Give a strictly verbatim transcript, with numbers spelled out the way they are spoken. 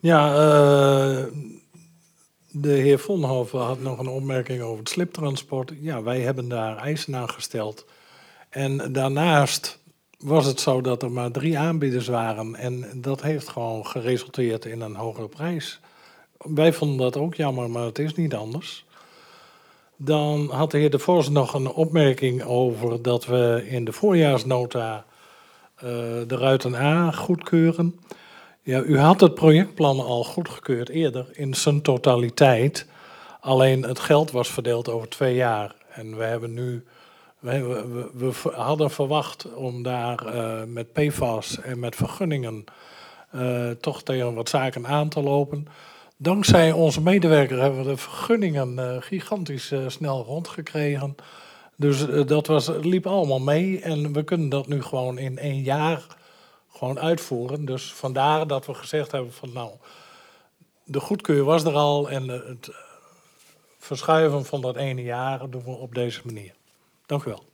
Ja, uh, de heer Vonhoven had nog een opmerking over het sliptransport. Ja, wij hebben daar eisen aan gesteld. En daarnaast was het zo dat er maar drie aanbieders waren. En dat heeft gewoon geresulteerd in een hogere prijs. Wij vonden dat ook jammer, maar het is niet anders. Dan had de heer De Vos nog een opmerking over dat we in de voorjaarsnota uh, de Ruiten A goedkeuren. Ja, u had het projectplan al goedgekeurd eerder in zijn totaliteit. Alleen het geld was verdeeld over twee jaar. En we hebben nu, we, we, we hadden verwacht om daar uh, met P F A S en met vergunningen uh, toch tegen wat zaken aan te lopen. Dankzij onze medewerker hebben we de vergunningen uh, gigantisch uh, snel rondgekregen. Dus uh, dat was, liep allemaal mee en we kunnen dat nu gewoon in één jaar gewoon uitvoeren. Dus vandaar dat we gezegd hebben van nou, de goedkeur was er al en uh, het uh, verschuiven van dat ene jaar doen we op deze manier. Dank u wel.